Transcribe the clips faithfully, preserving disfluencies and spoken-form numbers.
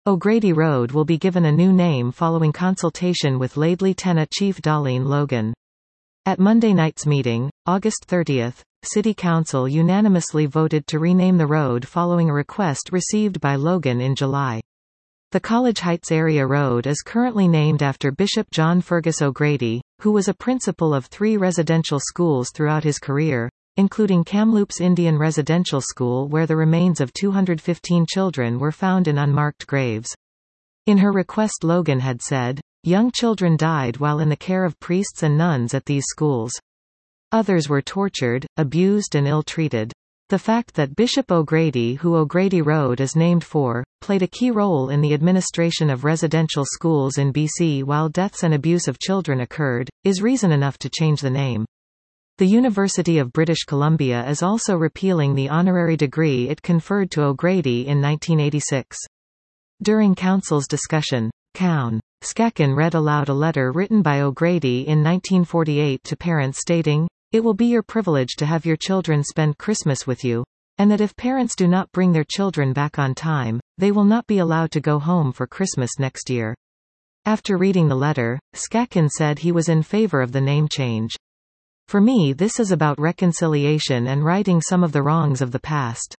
O'Grady Road will be given a new name following consultation with Laidley Tenna Chief Darlene Logan. At Monday night's meeting, August thirtieth, City Council unanimously voted to rename the road following a request received by Logan in July. The College Heights Area Road is currently named after Bishop John Fergus O'Grady, who was a principal of three residential schools throughout his career, including Kamloops Indian Residential School, where the remains of two hundred fifteen children were found in unmarked graves. In her request, Logan had said, "Young children died while in the care of priests and nuns at these schools. Others were tortured, abused and ill-treated." The fact that Bishop O'Grady, who O'Grady Road is named for, played a key role in the administration of residential schools in B C while deaths and abuse of children occurred, is reason enough to change the name. The University of British Columbia is also repealing the honorary degree it conferred to O'Grady in nineteen eighty-six. During Council's discussion, Count Skaken read aloud a letter written by O'Grady in nineteen forty-eight to parents stating, "It will be your privilege to have your children spend Christmas with you, and that if parents do not bring their children back on time, they will not be allowed to go home for Christmas next year." After reading the letter, Skaken said he was in favor of the name change. "For me, this is about reconciliation and righting some of the wrongs of the past."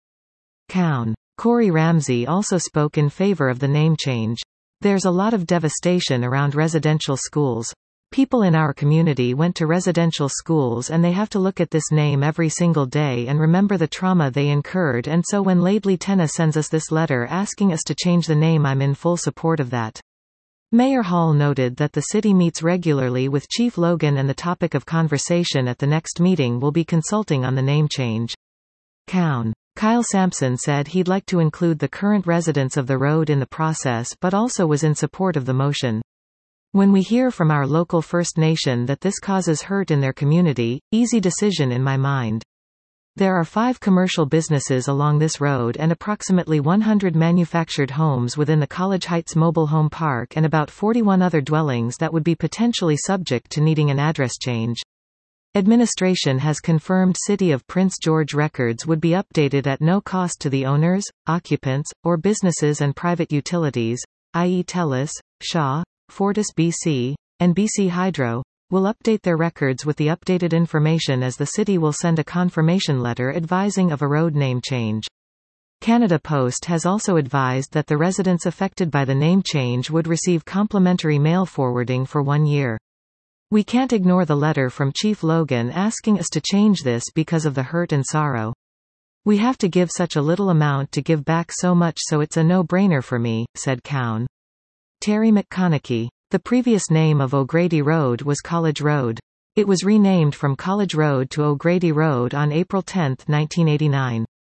Count Corey Ramsey also spoke in favor of the name change. "There's a lot of devastation around residential schools. People in our community went to residential schools and they have to look at this name every single day and remember the trauma they incurred, and so when Laidley Tenna sends us this letter asking us to change the name, I'm in full support of that." Mayor Hall noted that the city meets regularly with Chief Logan and the topic of conversation at the next meeting will be consulting on the name change. Count Kyle Sampson said he'd like to include the current residents of the road in the process but also was in support of the motion. "When we hear from our local First Nation that this causes hurt in their community, easy decision in my mind. There are five commercial businesses along this road and approximately one hundred manufactured homes within the College Heights Mobile Home Park and about forty-one other dwellings that would be potentially subject to needing an address change. Administration has confirmed City of Prince George records would be updated at no cost to the owners, occupants, or businesses, and private utilities, that is TELUS, Shaw, Fortis B C, and B C Hydro, will update their records with the updated information as the city will send a confirmation letter advising of a road name change." Canada Post has also advised that the residents affected by the name change would receive complimentary mail forwarding for one year. "We can't ignore the letter from Chief Logan asking us to change this because of the hurt and sorrow. We have to give such a little amount to give back so much, so it's a no-brainer for me," said Count Terry McConaughey. The previous name of O'Grady Road was College Road. It was renamed from College Road to O'Grady Road on April tenth, nineteen eighty-nine.